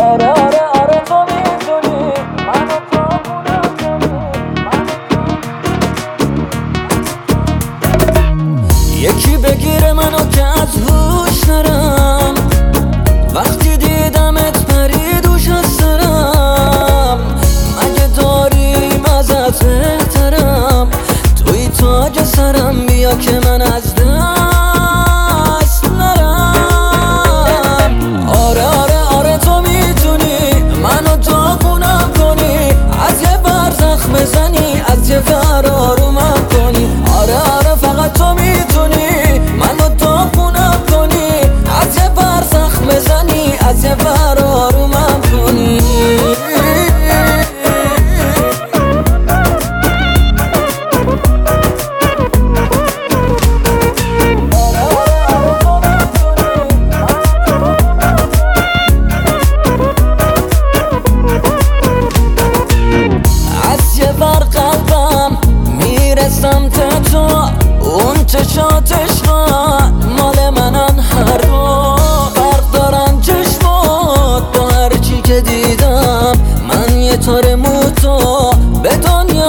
آره آره آره تو میتونی منو پاپونم کنی. یکی بگیره منو که از هوش نرم، وقتی دیدمت پرید و شسترم. مگه داریم ازت بهترم، توی تاج سرم، بیا که من از دست نرم. آره آره آره تو میتونی منو داغونم کنی، از یه بر زخم بزنی، از یه بر آرومم کنی. آره آره فقط تو میتونی منو داغونم کنی، از یه بر زخم بزنی، از یه بر آرومم کنی. سمت تو اون چشات عشقان مال منن، هر دو فرق دارن چشمات با هرچی که دیدم. من یه تار موتو به دنیا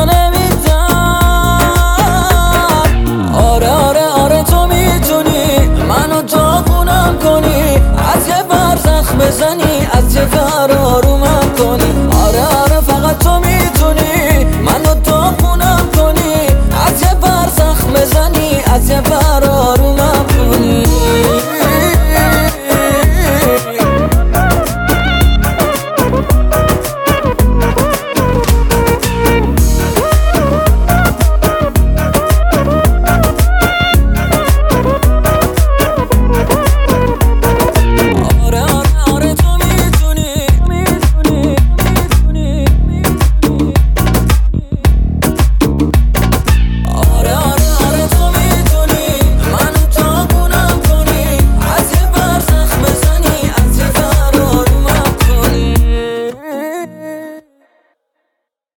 نمیدم. آره آره آره تو میتونی منو داغونم کنی، از یه بر زخم بزنی، از یه بر آرومم کنی. آره آره فقط تو میتونی منو داغونم کنی، از یه بر زخم بزنی، از یه بر